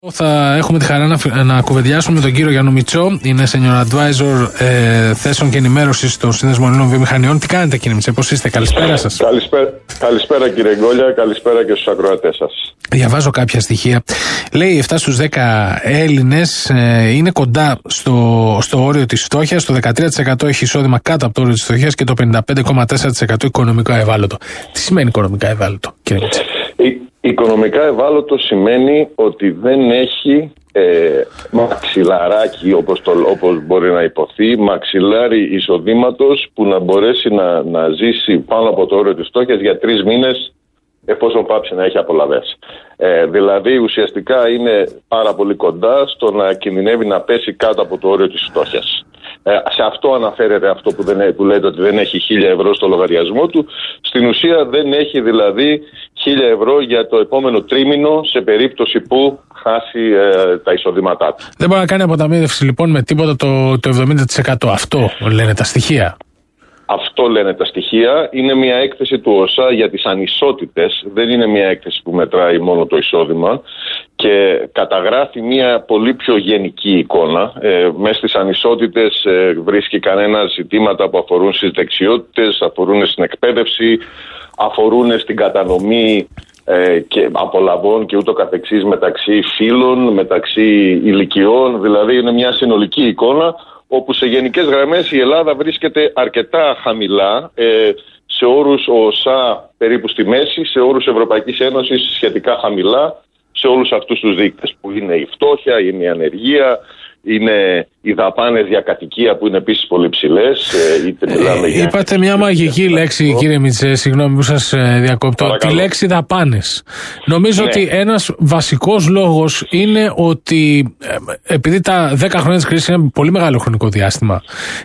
Θα έχουμε τη χαρά να κουβεντιάσουμε με τον κύριο Γιάννου Μητσό. Είναι senior advisor θέσεων και ενημέρωσης στον Σύνδεσμο Ελλήνων Βιομηχανιών. Τι κάνετε, κύριε Μητσό, πώς είστε? Καλησπέρα σας. Καλησπέρα κύριε Γκόλια, καλησπέρα και στους ακροατές σας. Διαβάζω κάποια στοιχεία. Λέει 7 στους 10 Έλληνες είναι κοντά στο όριο της φτώχειας. Το 13% έχει εισόδημα κάτω από το όριο της φτώχειας και το 55,4% οικονομικά ευάλωτο. Τι σημαίνει οικονομικά ευάλωτο, κύριε Μητσό? Οικονομικά ευάλωτο σημαίνει ότι δεν έχει μαξιλαράκι, όπως μπορεί να υποθεί, μαξιλάρι εισοδήματος που να μπορέσει να ζήσει πάνω από το όριο της φτώχειας για 3 μήνες, εφόσον πάψει να έχει απολαβές. Δηλαδή ουσιαστικά είναι πάρα πολύ κοντά στο να κινδυνεύει να πέσει κάτω από το όριο της φτώχειας. Σε αυτό αναφέρεται αυτό που λέτε ότι δεν έχει 1.000 ευρώ στο λογαριασμό του. Στην ουσία δεν έχει δηλαδή 1.000 ευρώ για το επόμενο τρίμηνο σε περίπτωση που χάσει τα εισοδήματά του. Δεν μπορεί να κάνει αποταμίευση λοιπόν με τίποτα το 70%. Αυτό λένε τα στοιχεία. Αυτό λένε τα στοιχεία. Είναι μια έκθεση του ΟΣΑ για τις ανισότητες. Δεν είναι μια έκθεση που μετράει μόνο το εισόδημα και καταγράφει μια πολύ πιο γενική εικόνα. Μέσα στις ανισότητες βρίσκει κανένα ζητήματα που αφορούν στις δεξιότητες, αφορούν στην εκπαίδευση, αφορούν στην κατανομή και απολαβών και ούτω καθεξής μεταξύ φύλων, μεταξύ ηλικιών. Δηλαδή είναι μια συνολική εικόνα όπου σε γενικές γραμμές η Ελλάδα βρίσκεται αρκετά χαμηλά, σε όρους ΟΣΑ περίπου στη μέση, σε όρους Ευρωπαϊκής Ένωσης σχετικά χαμηλά, σε όλους αυτούς τους δείκτες που είναι η φτώχεια, είναι η ανεργία, είναι οι δαπάνες για κατοικία που είναι επίσης πολύ ψηλές. Είπατε μια μαγική λέξη, κύριε Μητσέ, συγγνώμη που σας διακόπτω. Παρακαλώ. Τη λέξη δαπάνες. Νομίζω ότι ένας βασικός λόγος είναι ότι επειδή τα 10 χρόνια της κρίσης είναι πολύ μεγάλο χρονικό διάστημα,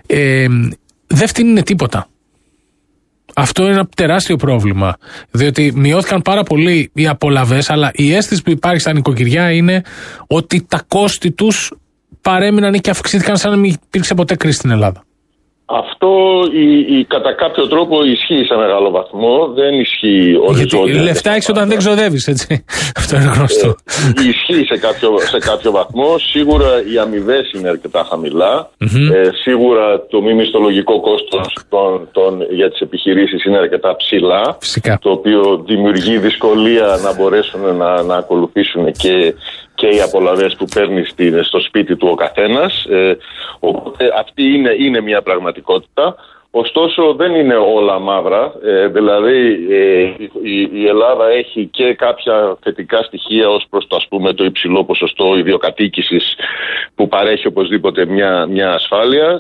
δεν φτύνει τίποτα. Αυτό είναι ένα τεράστιο πρόβλημα, διότι μειώθηκαν πάρα πολύ οι απολαβές, αλλά η αίσθηση που υπάρχει στα νοικοκυριά είναι ότι τα κόστη τους παρέμειναν ή και αυξήθηκαν σαν να μην υπήρξε ποτέ κρίση στην Ελλάδα. Αυτό κατά κάποιο τρόπο ισχύει σε μεγάλο βαθμό, δεν ισχύει οριζόντια. Γιατί λεφτά έχεις όταν δεν ξοδεύεις, έτσι. Αυτό είναι γνωστό. Ισχύει σε κάποιο βαθμό. Σίγουρα οι αμοιβές είναι αρκετά χαμηλά. Σίγουρα το μη μισθολογικό κόστος για τις επιχειρήσεις είναι αρκετά ψηλά. Φυσικά. Το οποίο δημιουργεί δυσκολία να μπορέσουν να ακολουθήσουν και οι απολαβές που παίρνει στο σπίτι του ο καθένας. Οπότε αυτή είναι μια πραγματικότητα. Ωστόσο δεν είναι όλα μαύρα. Δηλαδή η Ελλάδα έχει και κάποια θετικά στοιχεία ως προς το υψηλό ποσοστό ιδιοκατοίκησης που παρέχει οπωσδήποτε μια ασφάλεια.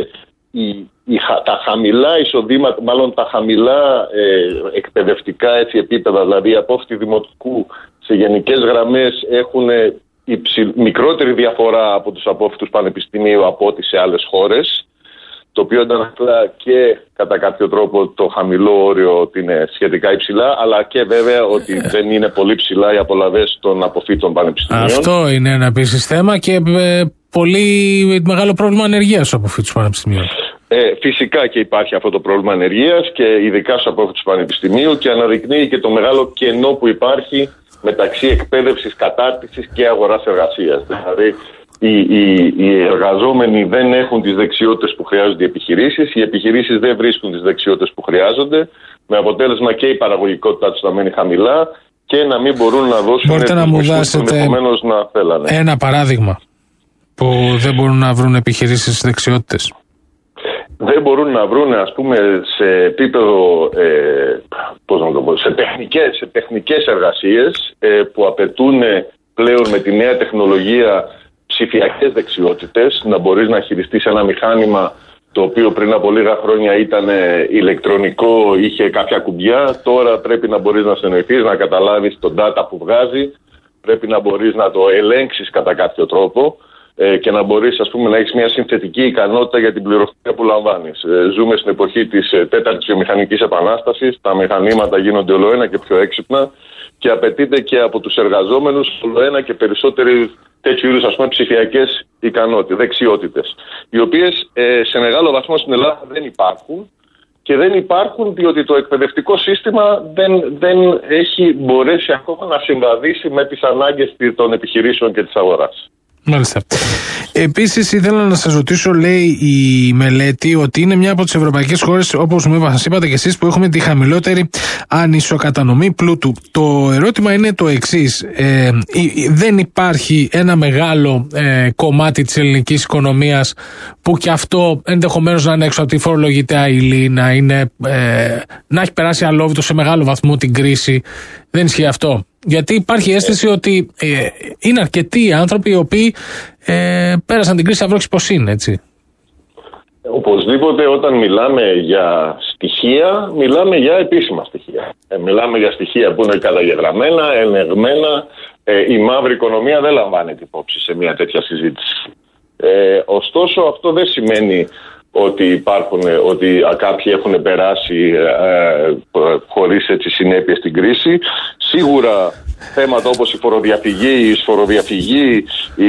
Τα χαμηλά εισοδήματα, μάλλον τα χαμηλά εκπαιδευτικά επίπεδα, δηλαδή απόφοιτη δημοτικού σε γενικές γραμμές έχουν μικρότερη διαφορά από τους απόφοιτους πανεπιστημίου από ό,τι σε άλλες χώρες, το οποίο αντανακλά και κατά κάποιο τρόπο το χαμηλό όριο ότι είναι σχετικά υψηλά, αλλά και βέβαια ότι δεν είναι πολύ ψηλά οι απολαβές των αποφύτων πανεπιστημίων. Αυτό είναι ένα επίσης θέμα και πολύ μεγάλο πρόβλημα ανεργίας στους αποφύτους πανεπιστημίων. Φυσικά και υπάρχει αυτό το πρόβλημα ανεργίας και ειδικά στους απόφοιτους πανεπιστημίου και αναδεικνύει και το μεγάλο κενό που υπάρχει μεταξύ εκπαίδευσης, κατάρτισης και αγοράς εργασίας. Δηλαδή οι εργαζόμενοι δεν έχουν τις δεξιότητες που χρειάζονται οι επιχειρήσεις, οι επιχειρήσεις δεν βρίσκουν τις δεξιότητες που χρειάζονται, με αποτέλεσμα και η παραγωγικότητά τους να μένει χαμηλά και να μην μπορούν να δώσουν. Μπορείτε να μου δώσετε ένα παράδειγμα που δεν μπορούν να βρουν επιχειρήσεις δεξιότητες? Δεν μπορούν να βρουν, ας πούμε, σε επίπεδο, σε τεχνικές εργασίες που απαιτούν πλέον με τη νέα τεχνολογία ψηφιακές δεξιότητες, να μπορείς να χειριστείς ένα μηχάνημα το οποίο πριν από λίγα χρόνια ήταν ηλεκτρονικό, είχε κάποια κουμπιά, τώρα πρέπει να μπορείς να συνοηθείς, να καταλάβεις τον data που βγάζει, πρέπει να μπορείς να το ελέγξεις κατά κάποιο τρόπο και να μπορείς, ας πούμε, να έχεις μια συνθετική ικανότητα για την πληροφορία που λαμβάνεις. Ζούμε στην εποχή της τέταρτης βιομηχανικής επανάστασης, τα μηχανήματα γίνονται ολοένα και πιο έξυπνα και απαιτείται και από τους εργαζόμενους ολοένα και περισσότεροι τέτοιου είδους, ας πούμε, ψηφιακές ικανότητες, δεξιότητες, οι οποίες σε μεγάλο βαθμό στην Ελλάδα δεν υπάρχουν και δεν υπάρχουν διότι το εκπαιδευτικό σύστημα δεν έχει μπορέσει ακόμα να συμβαδίσει με τις ανάγκες των επιχειρήσεων και της αγοράς. Μάλιστα. Επίσης, ήθελα να σας ρωτήσω, λέει η μελέτη, ότι είναι μια από τις ευρωπαϊκές χώρες, όπως μας είπατε και εσείς, που έχουμε τη χαμηλότερη ανισοκατανομή πλούτου. Το ερώτημα είναι το εξής. Δεν υπάρχει ένα μεγάλο κομμάτι της ελληνικής οικονομίας που και αυτό ενδεχομένως να είναι έξω από τη φορολογητέα ύλη, να έχει περάσει αλόβητο σε μεγάλο βαθμό την κρίση? Δεν ισχύει αυτό? Γιατί υπάρχει αίσθηση ότι είναι αρκετοί άνθρωποι οι οποίοι πέρασαν την κρίση αυρόξης πως είναι, έτσι. Οπωσδήποτε όταν μιλάμε για στοιχεία, μιλάμε για επίσημα στοιχεία. Μιλάμε για στοιχεία που είναι καταγεγραμμένα, ελεγμένα. Η μαύρη οικονομία δεν λαμβάνεται υπόψη σε μια τέτοια συζήτηση. Ωστόσο αυτό δεν σημαίνει ότι ότι κάποιοι έχουν περάσει χωρίς έτσι συνέπειες στην κρίση. Σίγουρα θέματα όπως η φοροδιαφυγή, η σφοροδιαφυγή,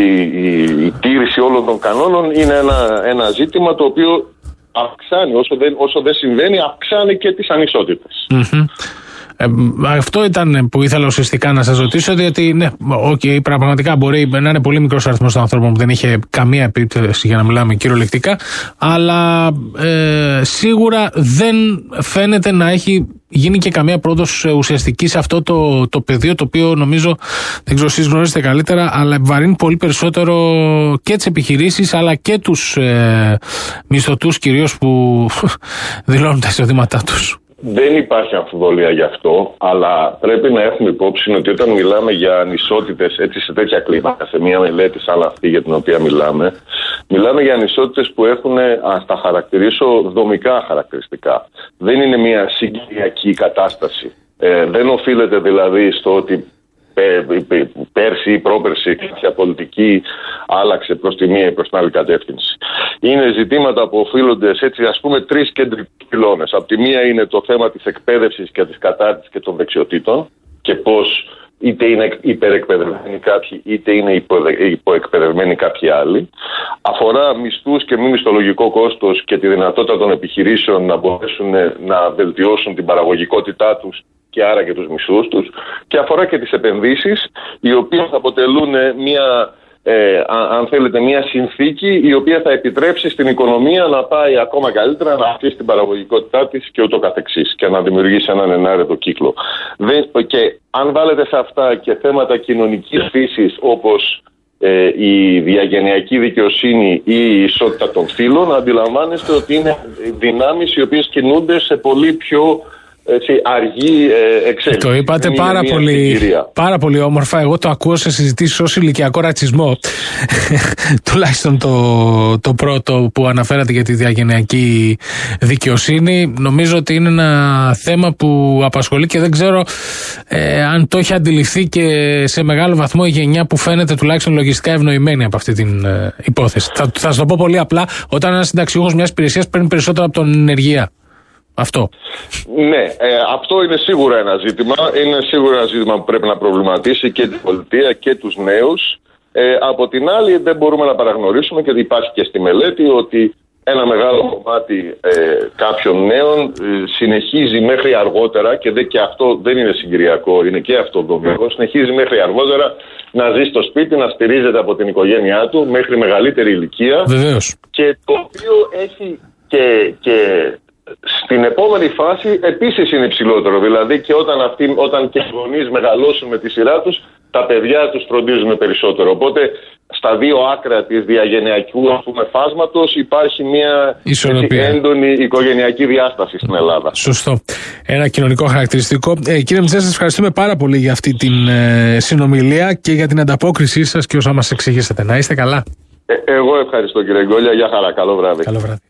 η τήρηση όλων των κανόνων είναι ένα ζήτημα το οποίο αυξάνει, όσο δεν συμβαίνει, αυξάνει και τις ανισότητες. Αυτό ήταν που ήθελα ουσιαστικά να σας ρωτήσω, διότι ναι, πραγματικά μπορεί να είναι πολύ μικρός αριθμός των ανθρώπων που δεν είχε καμία επίπτωση, για να μιλάμε κυριολεκτικά, αλλά σίγουρα δεν φαίνεται να έχει γίνει και καμία πρόοδος ουσιαστική σε αυτό το πεδίο, το οποίο νομίζω, δεν ξέρω εσείς γνωρίζετε καλύτερα, αλλά επιβαρύνει πολύ περισσότερο και τις επιχειρήσεις αλλά και τους μισθωτούς κυρίως που δηλώνουν τα εισοδήματά τους. Δεν υπάρχει αμφιβολία γι' αυτό, αλλά πρέπει να έχουμε υπόψη ότι όταν μιλάμε για ανισότητες έτσι σε τέτοια κλίμακα, σε μια μελέτη σαν αυτή για την οποία μιλάμε για ανισότητες που έχουν, ας τα χαρακτηρίσω, δομικά χαρακτηριστικά. Δεν είναι μια συγκυριακή κατάσταση. Δεν οφείλεται δηλαδή στο ότι πέρσι ή πρόπερσι κάποια πολιτική άλλαξε προς τη μία ή προς την άλλη κατεύθυνση. Είναι ζητήματα που οφείλονται σε έτσι, ας πούμε, τρεις κεντρικούς πυλώνες. Από τη μία είναι το θέμα της εκπαίδευσης και της κατάρτισης και των δεξιοτήτων και πώς είτε είναι υπερεκπαιδευμένοι κάποιοι είτε είναι υποεκπαιδευμένοι κάποιοι άλλοι. Αφορά μισθούς και μη μισθολογικό κόστος και τη δυνατότητα των επιχειρήσεων να μπορέσουν να βελτιώσουν την παραγωγικότητά τους και άρα και τους μισθούς τους, και αφορά και τις επενδύσεις, οι οποίες αποτελούν αν θέλετε, μια συνθήκη η οποία θα επιτρέψει στην οικονομία να πάει ακόμα καλύτερα, να αυξήσει την παραγωγικότητά της και ούτω καθεξής και να δημιουργήσει έναν ενάρετο κύκλο. Και αν βάλετε σε αυτά και θέματα κοινωνικής φύσης όπως η διαγενειακή δικαιοσύνη ή η ισότητα των φύλων, αντιλαμβάνεστε ότι είναι δυνάμεις οι οποίες κινούνται σε πολύ πιο αργή εξέλιξη. Το είπατε πάρα πολύ όμορφα. Εγώ το ακούω σε συζητήσεις ως ηλικιακό ρατσισμό. Τουλάχιστον το πρώτο που αναφέρατε για τη διαγενειακή δικαιοσύνη. Νομίζω ότι είναι ένα θέμα που απασχολεί και δεν ξέρω αν το έχει αντιληφθεί και σε μεγάλο βαθμό η γενιά που φαίνεται τουλάχιστον λογιστικά ευνοημένη από αυτή την υπόθεση. Θα σας το πω πολύ απλά. Όταν ένας συνταξιούχος μιας υπηρεσίας παίρνει περισσότερο από τον ενεργεία. Αυτό. Ναι, αυτό είναι σίγουρα ένα ζήτημα. Είναι σίγουρα ένα ζήτημα που πρέπει να προβληματίσει και την πολιτεία και τους νέους. Από την άλλη, δεν μπορούμε να παραγνωρίσουμε, και υπάρχει και στη μελέτη, ότι ένα μεγάλο κομμάτι κάποιων νέων συνεχίζει μέχρι αργότερα, και αυτό δεν είναι συγκυριακό, είναι και αυτό δομικό, συνεχίζει μέχρι αργότερα να ζει στο σπίτι, να στηρίζεται από την οικογένειά του μέχρι μεγαλύτερη ηλικία. Βεβαίως. Και το οποίο έχει και στην επόμενη φάση επίσης είναι υψηλότερο. Δηλαδή και όταν και οι γονείς μεγαλώσουν με τη σειρά τους, τα παιδιά τους φροντίζουν περισσότερο. Οπότε στα δύο άκρα της διαγενειακού φάσματος υπάρχει μια έντονη οικογενειακή διάσταση στην Ελλάδα. Σωστό. Ένα κοινωνικό χαρακτηριστικό. Κύριε Μητσέ, σας ευχαριστούμε πάρα πολύ για αυτή την συνομιλία και για την ανταπόκρισή σας και όσα μας εξηγήσατε. Να είστε καλά. Εγώ ευχαριστώ, κύριε Γκόλια. Γεια χαρά. Καλό βράδυ. Καλό βράδυ.